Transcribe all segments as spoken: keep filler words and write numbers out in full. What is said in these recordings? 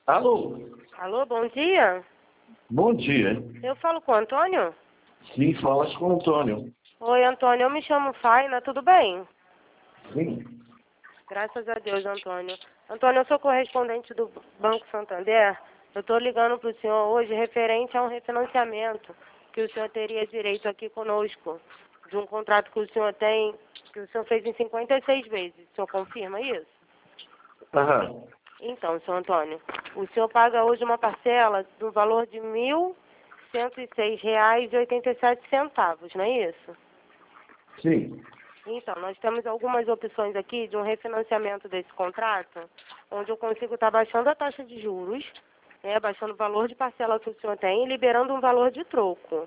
Alô? Alô, bom dia. Bom dia. Eu falo com o Antônio? Sim, falas com o Antônio. Oi, Antônio, eu me chamo Faina, tudo bem? Sim. Graças a Deus, Antônio. Antônio, eu sou correspondente do Banco Santander. Eu estou ligando para o senhor hoje referente a um refinanciamento que o senhor teria direito aqui conosco, de um contrato que o senhor tem, que o senhor fez em cinquenta e seis vezes. O senhor confirma isso? Aham. Então, senhor Antônio, o senhor paga hoje uma parcela do valor de mil cento e seis reais e oitenta e sete centavos, não é isso? Sim. Então, nós temos algumas opções aqui de um refinanciamento desse contrato, onde eu consigo estar baixando a taxa de juros, né, baixando o valor de parcela que o senhor tem e liberando um valor de troco.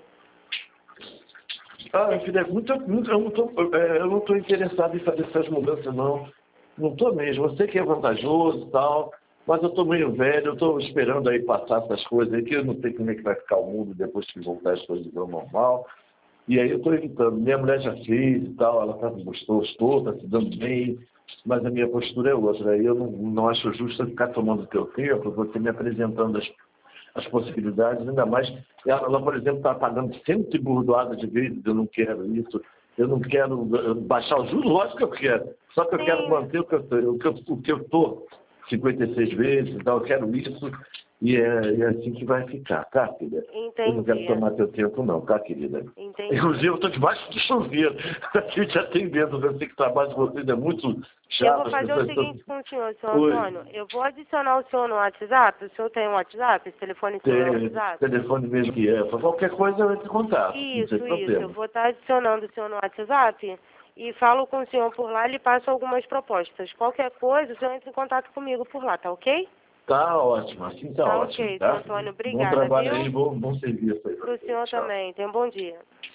Ah, filha, muito, muito, eu não tô, é, eu não estou interessado em fazer essas mudanças, não. Não estou mesmo. Eu sei que é vantajoso e tal, mas eu estou meio velho, eu estou esperando aí passar essas coisas aí, que eu não sei como é que vai ficar o mundo depois que voltar as coisas ao normal. E aí eu estou evitando. Minha mulher já fez e tal, ela tá, gostou, gostou, está se dando bem, mas a minha postura é outra. Aí eu não, não acho justo eu ficar tomando o teu tempo, você me apresentando as, as possibilidades, ainda mais. Ela, ela, por exemplo, está pagando cento e burdoada de vezes, eu não quero isso, eu não quero eh, baixar os juros, lógico que eu quero. Só que eu quero Sim, manter o que eu estou, o que eu o que eu estou cinquenta e seis vezes, então eu quero isso, e é, é assim que vai ficar, tá, filha? Eu não quero entendi, tomar teu tempo não, tá, querida? entendi. Inclusive, eu estou debaixo do chuveiro, aqui te atendendo, eu sei que o trabalho de vocês é muito Eu chato, vou as fazer o pessoas estão... seguinte com o senhor, senhor Oi, Antônio. Eu vou adicionar o senhor no WhatsApp. O senhor tem um WhatsApp? Esse telefone seu é tem WhatsApp? telefone mesmo que é, para qualquer coisa eu entro em contato, não tem Isso, isso. Eu problema. vou estar adicionando o senhor no WhatsApp e falo com o senhor por lá e lhe passo algumas propostas. Qualquer coisa, o senhor entra em contato comigo por lá, tá ok? Tá ótimo, assim tá Tá ótimo, ok, senhor tá? Antônio. Bom Obrigada, trabalho aí, viu? bom, bom serviço aí para Para o vocês, senhor tchau. também. Tenha um bom dia.